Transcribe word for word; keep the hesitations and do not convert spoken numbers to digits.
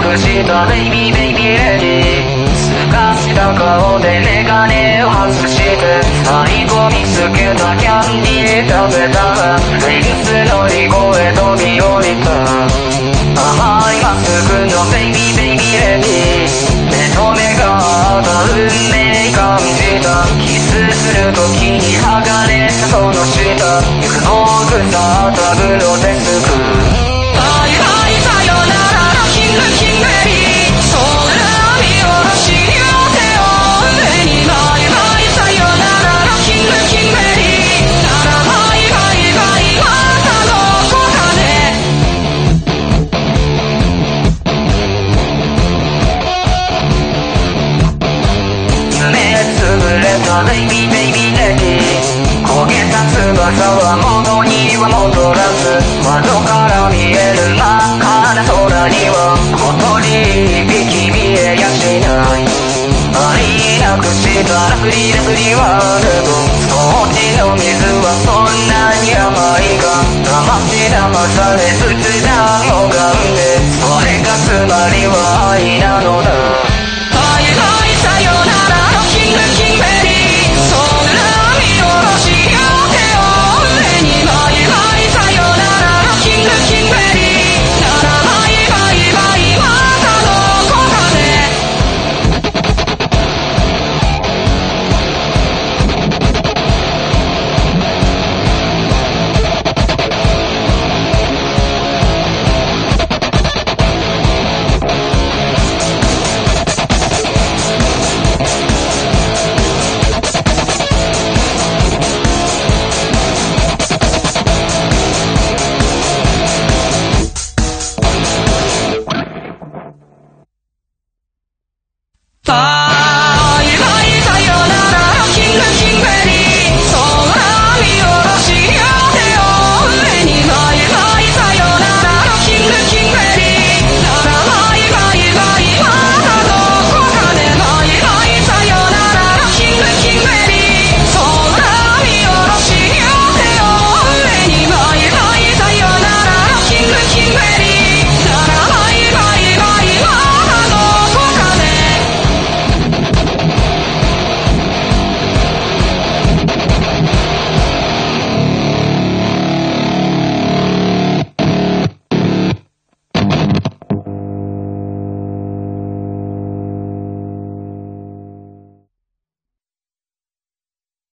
くしたベイビーベイビーレディーすかした顔でメガネを外して最後見つけたキャンディー食べたらフェンス乗り越え飛び降りた甘いまっすぐのベイビーベイビーレディー目と目が合った運命感じたキスする時に剥がれたその下肉の腐ったグロテスクバイバイさよならラッキングキングベリーそんな見下ろし両手を上にバイバイさよならラッキングキングベリーならバイバイバイまたどこかで夢つぶれたベイビーベイビーレディー焦げた翼は元には戻らず窓から見える真っ赤な空には小鳥一匹見えやしないありなくしたらフリーラフリーワールドそっちの水はそんなに甘いか騙し騙され仏壇を拝んでそれがつまりは愛なのだバイバイさよならロッキングキングベリーそんな見下ろし両手を上にバイバイさよならロッキングキングベリーならバイバイバイまたどこかでバ